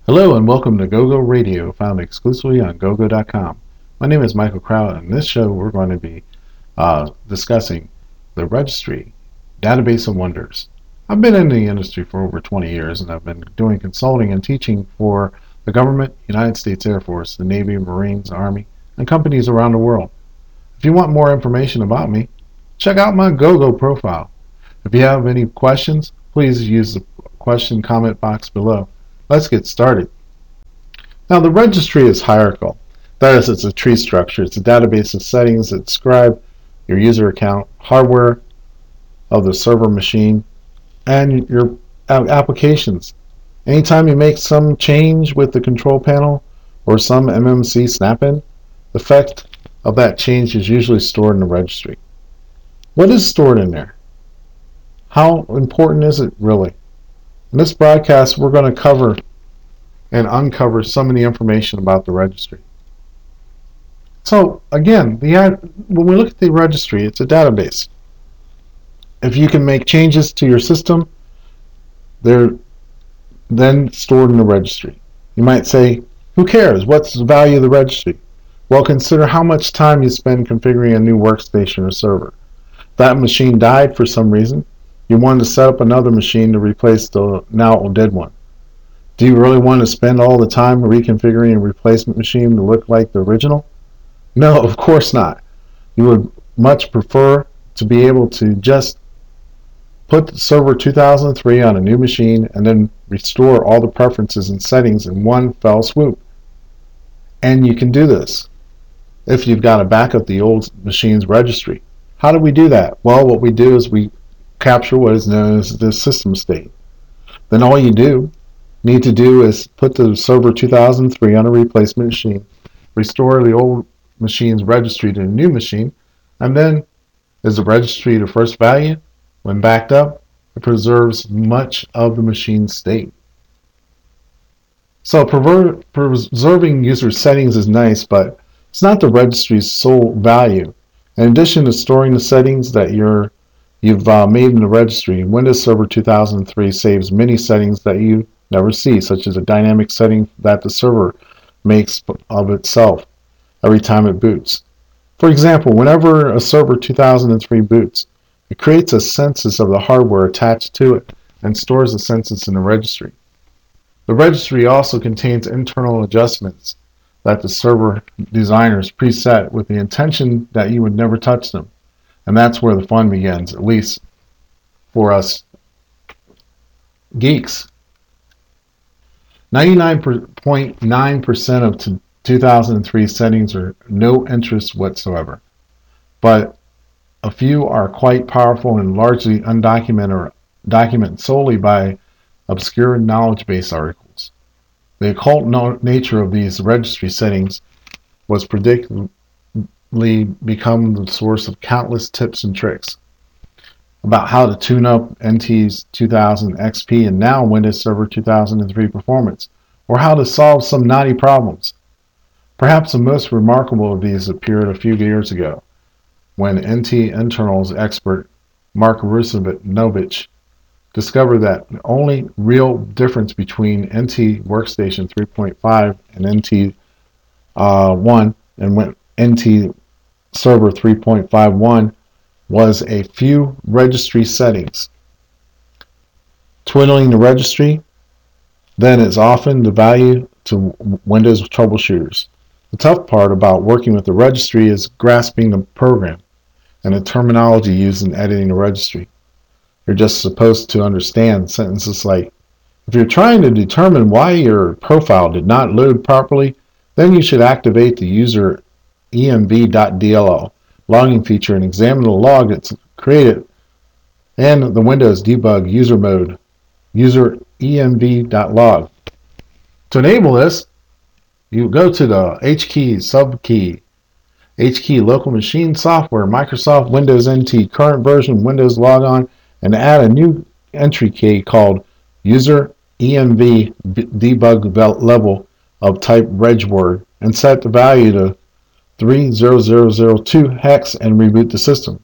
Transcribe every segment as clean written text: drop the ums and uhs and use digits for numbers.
Hello and welcome to GoGo Radio, found exclusively on GoGo.com. My name is Michael Kraut, and in this show we're going to be discussing the registry, Database of Wonders. I've been in the industry for over 20 years, and I've been doing consulting and teaching for the government, United States Air Force, the Navy, Marines, Army, and companies around the world. If you want more information about me, check out my GoGo profile. If you have any questions, please use the question comment box below. Let's get started. Now, the registry is hierarchical. That is, it's a tree structure. It's a database of settings that describe your user account, hardware of the server machine, and your applications. Anytime you make some change with the control panel or some MMC snap-in, the effect of that change is usually stored in the registry. What is stored in there? How important is it really? In this broadcast, we're going to cover and uncover some of the information about the registry. So again, when we look at the registry, it's a database. If you can make changes to your system, they're then stored in the registry. You might say, who cares? What's the value of the registry? Well, consider how much time you spend configuring a new workstation or server. If that machine died for some reason, you wanted to set up another machine to replace the now dead one. Do you really want to spend all the time reconfiguring a replacement machine to look like the original? No, of course not. You would much prefer to be able to just put server 2003 on a new machine and then restore all the preferences and settings in one fell swoop. And you can do this if you've got to back up the old machine's registry. How do we do that? Well, what we do is we capture what is known as the system state. Then all you need to do is put the server 2003 on a replacement machine, restore the old machine's registry to a new machine, and then is the registry the first value? When backed up, it preserves much of the machine's state. So preserving user settings is nice, but it's not the registry's sole value. In addition to storing the settings that you've made in the registry, Windows Server 2003 saves many settings that you never see, such as a dynamic setting that the server makes of itself every time it boots. For example, whenever a server 2003 boots, it creates a census of the hardware attached to it and stores the census in the registry. The registry also contains internal adjustments that the server designers preset with the intention that you would never touch them. And that's where the fun begins, at least for us geeks. 99.9% of 2003 settings are no interest whatsoever, but a few are quite powerful and largely undocumented or documented solely by obscure knowledge base articles. The occult nature of these registry settings was predictably become the source of countless tips and tricks about how to tune up NT's 2000 XP and now Windows Server 2003 performance, or how to solve some knotty problems. Perhaps the most remarkable of these appeared a few years ago, when NT internals expert Mark Russinovich discovered that the only real difference between NT Workstation 3.5 and NT 1 and NT Server 3.51 was a few registry settings. Twiddling the registry, then, is often the value to Windows troubleshooters. The tough part about working with the registry is grasping the program and the terminology used in editing the registry. You're just supposed to understand sentences like, if you're trying to determine why your profile did not load properly, then you should activate the user env.dll logging feature and examine the log that's created and the Windows debug user mode user env.log. To enable this, you go to the HKey subkey, HKey local machine software, Microsoft Windows NT current version Windows logon, and add a new entry key called user env debug level of type regword and set the value to 30002 hex and reboot the system.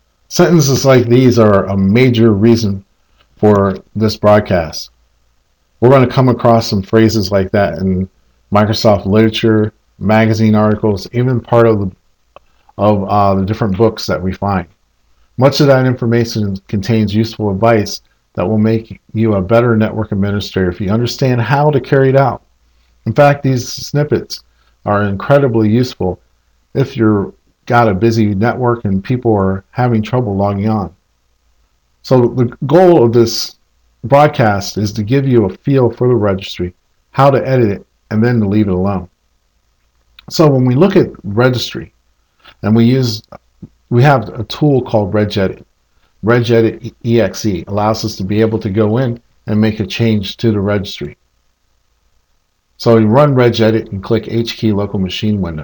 Sentences like these are a major reason for this broadcast. We're going to come across some phrases like that in Microsoft literature, magazine articles, even part of the different books that we find. Much of that information contains useful advice that will make you a better network administrator if you understand how to carry it out. In fact, these snippets are incredibly useful if you've got a busy network and people are having trouble logging on. So the goal of this broadcast is to give you a feel for the registry, how to edit it, and then to leave it alone. So when we look at registry, and we have a tool called regedit. Regedit exe allows us to be able to go in and make a change to the registry. So you run regedit and click HKey local machine window.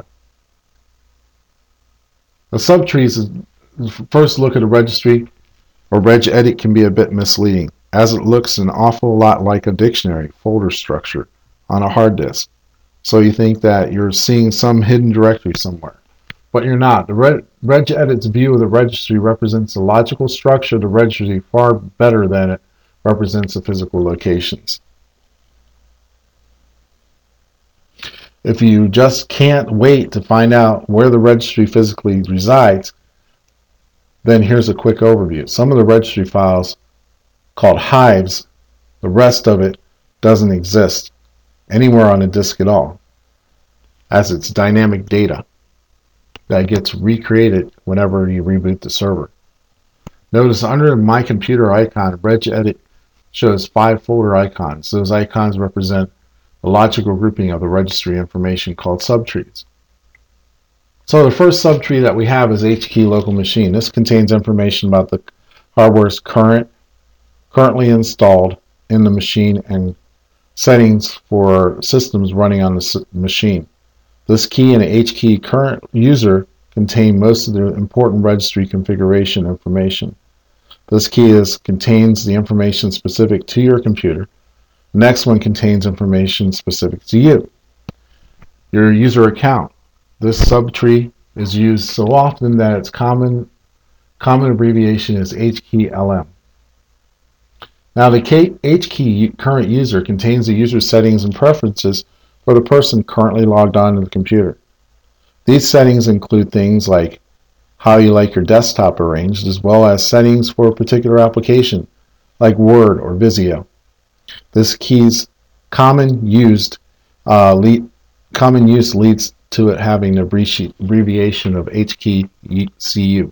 The subtrees, first look at a registry or regedit can be a bit misleading, as it looks an awful lot like a dictionary folder structure on a hard disk. So you think that you're seeing some hidden directory somewhere. But you're not. The regedit's view of the registry represents the logical structure of the registry far better than it represents the physical locations. If you just can't wait to find out where the registry physically resides, then here's a quick overview. Some of the registry files called hives, the rest of it doesn't exist anywhere on a disk at all, as it's dynamic data that gets recreated whenever you reboot the server. Notice under my computer icon, regedit shows 5 folder icons. Those icons represent a logical grouping of the registry information called subtrees. So the first subtree that we have is HKey local machine. This contains information about the hardware's currently installed in the machine and settings for systems running on the machine. This key and HKey current user contain most of the important registry configuration information. This key contains the information specific to your computer. The next one contains information specific to you. Your user account. This subtree is used so often that its common abbreviation is HKeyLM. Now the HKey current user contains the user settings and preferences for the person currently logged on to the computer. These settings include things like how you like your desktop arranged, as well as settings for a particular application, like Word or Visio. This key's common use leads to it having an abbreviation of HKeyCU.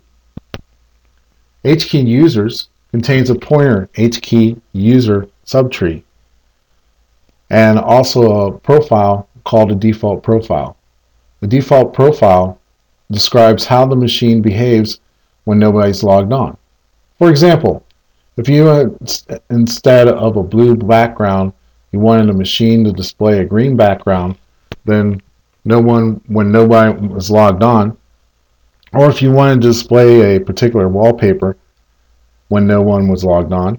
HKey users contains a pointer HKey user subtree, and also a profile called a default profile. The default profile describes how the machine behaves when nobody's logged on. For example, if you instead of a blue background, you wanted the machine to display a green background, then when nobody was logged on, or if you wanted to display a particular wallpaper when no one was logged on,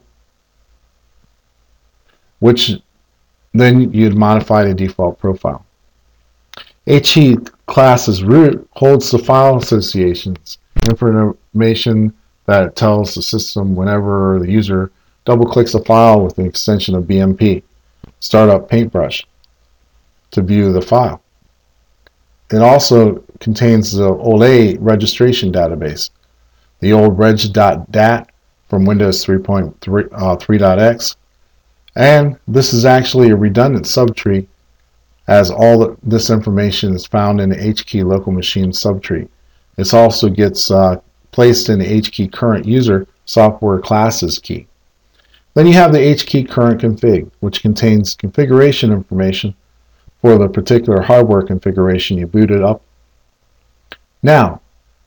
then you'd modify the default profile. HKey class's root holds the file associations, information that tells the system whenever the user double-clicks a file with an extension of BMP, start up Paintbrush, to view the file. It also contains the OLE registration database, the old reg.dat from Windows 3.3.x, and this is actually a redundant subtree, as all this information is found in the HKey local machine subtree. It also gets placed in the HKey current user software classes key. Then you have the HKey current config, which contains configuration information for the particular hardware configuration you booted up. Now,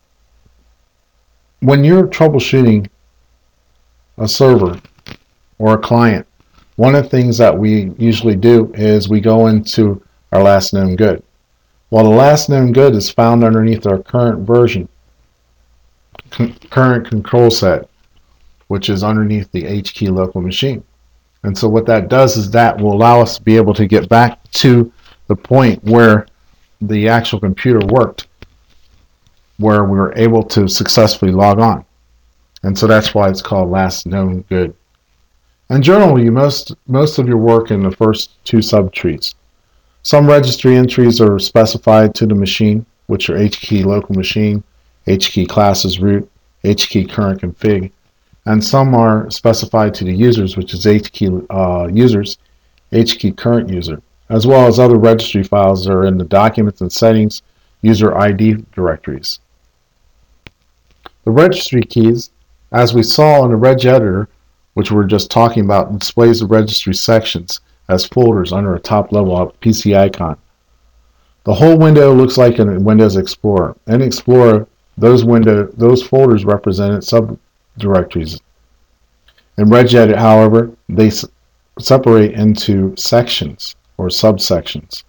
when you're troubleshooting a server or a client, one of the things that we usually do is we go into our last known good. Well, the last known good is found underneath our current version, current control set, which is underneath the HKey local machine. And so what that does is that will allow us to be able to get back to the point where the actual computer worked, where we were able to successfully log on. And so that's why it's called last known good. And generally, most of your work in the first two subtrees. Some registry entries are specified to the machine, which are HKey local machine, HKey classes root, HKey current config, and some are specified to the users, which is HKey users, HKey current user, as well as other registry files that are in the documents and settings user ID directories. The registry keys, as we saw in the reg editor, which we're just talking about, displays the registry sections as folders under a top level PC icon. The whole window looks like in Windows Explorer. In Explorer, those folders represented subdirectories. In regedit, however, they separate into sections or subsections.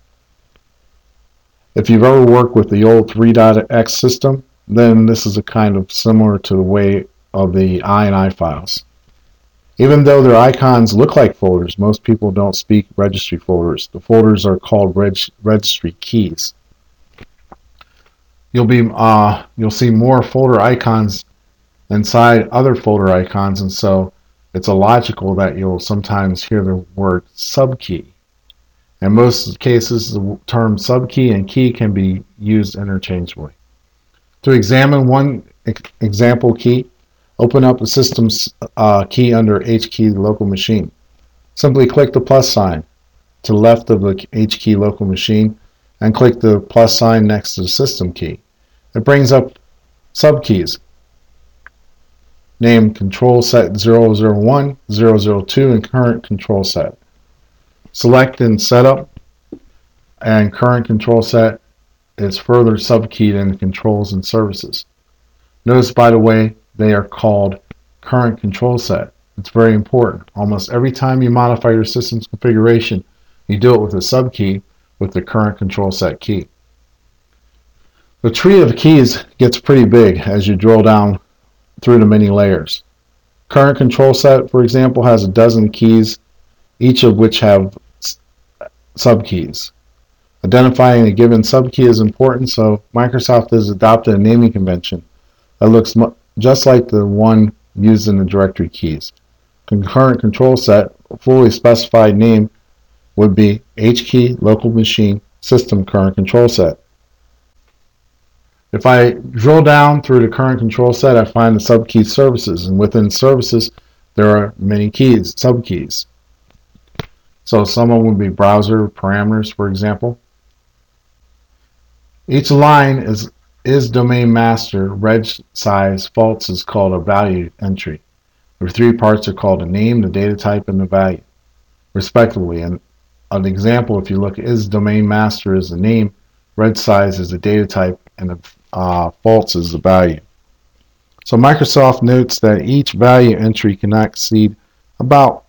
If you've ever worked with the old 3.x system, then this is a kind of similar to the way of the INI files. Even though their icons look like folders, most people don't speak registry folders. The folders are called registry keys. You'll see more folder icons inside other folder icons, and so it's illogical that you'll sometimes hear the word subkey. In most cases, the term subkey and key can be used interchangeably. To examine one example key, open up the system's key under HKey local machine. Simply click the plus sign to the left of the HKey local machine and click the plus sign next to the system key. It brings up subkeys named control set 001, 002, and current control set. Select in setup, and current control set is further subkeyed in controls and services. Notice, by the way, they are called current control set. It's very important. Almost every time you modify your system's configuration, you do it with a subkey with the current control set key. The tree of keys gets pretty big as you drill down through the many layers. Current control set, for example, has a dozen keys, each of which have subkeys. Identifying a given subkey is important, so Microsoft has adopted a naming convention that looks just like the one used in the directory keys. Concurrent control set, a fully specified name, would be HKey local machine system current control set. If I drill down through the current control set, I find the subkey services, and within services there are many keys, subkeys. So some of them would be browser parameters, for example. Each line is domain master, reg size, false is called a value entry. The three parts are called a name, the data type, and the value, respectively. And an example, if you look, is domain master is the name, reg size is the data type, and the false is the value. So Microsoft notes that each value entry cannot exceed about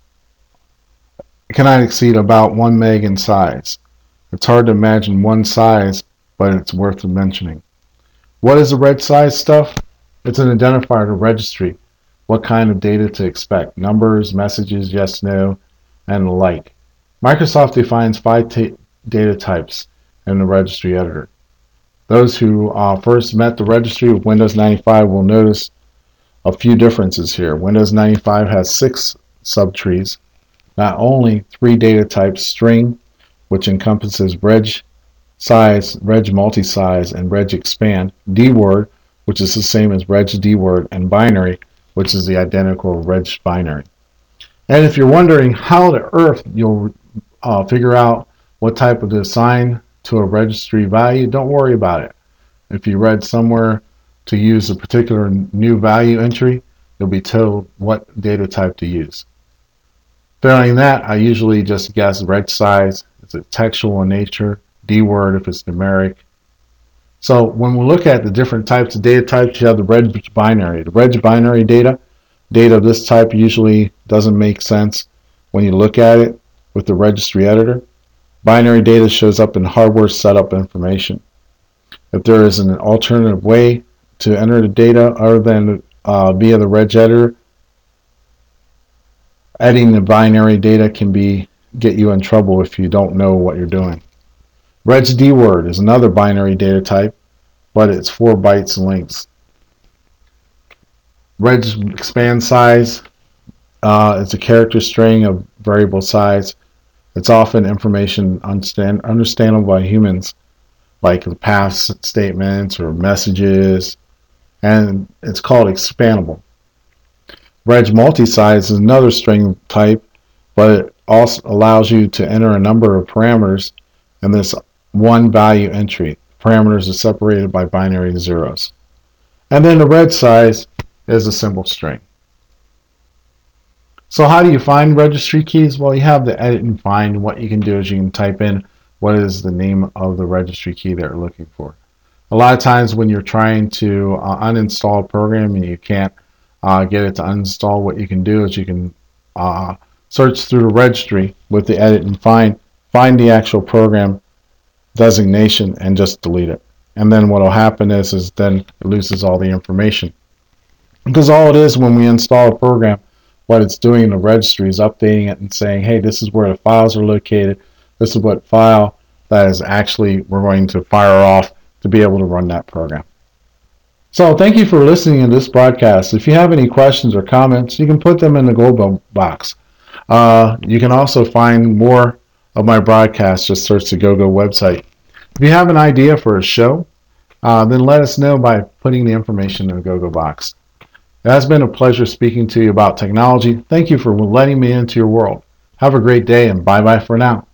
1 meg in size. It's hard to imagine one size, but it's worth mentioning. What is the reg size stuff? It's an identifier to registry, what kind of data to expect, numbers, messages, yes, no, and the like. Microsoft defines 5 data types in the registry editor. Those who first met the registry with Windows 95 will notice a few differences here. Windows 95 has 6 subtrees, not only 3 data types, string, which encompasses reg size, reg multi-size, and reg expand, dword, which is the same as reg dword, and binary, which is the identical reg binary. And if you're wondering how to earth you'll figure out what type of to assign to a registry value, don't worry about it. If you read somewhere to use a particular new value entry, you'll be told what data type to use. Failing that, I usually just guess reg size, if it's textual in nature, dword if it's numeric. So when we look at the different types of data types, you have the reg binary. The reg binary data of this type usually doesn't make sense when you look at it with the registry editor. Binary data shows up in hardware setup information. If there is an alternative way to enter the data other than via the reg editor, adding the binary data can get you in trouble if you don't know what you're doing. Reg dword is another binary data type, but it's 4 bytes in length. Reg expand size It's a character string of variable size. It's often information understandable by humans, like the path statements or messages, and it's called expandable. Reg multi-size is another string type, but it also allows you to enter a number of parameters in this one value entry. Parameters are separated by binary zeros. And then the reg size is a simple string. So how do you find registry keys? Well, you have the edit and find. What you can do is you can type in what is the name of the registry key that you're looking for. A lot of times when you're trying to uninstall a program and you can't get it to uninstall, what you can do is you can search through the registry with the edit and find the actual program designation and just delete it. And then what will happen is then it loses all the information. Because all it is when we install a program, what it's doing in the registry is updating it and saying, hey, this is where the files are located. This is what file that is actually we're going to fire off to be able to run that program. So thank you for listening to this broadcast. If you have any questions or comments, you can put them in the Google box. You can also find more of my broadcasts. Just search the GoGo website. If you have an idea for a show, then let us know by putting the information in the GoGo box. It has been a pleasure speaking to you about technology. Thank you for letting me into your world. Have a great day and bye-bye for now.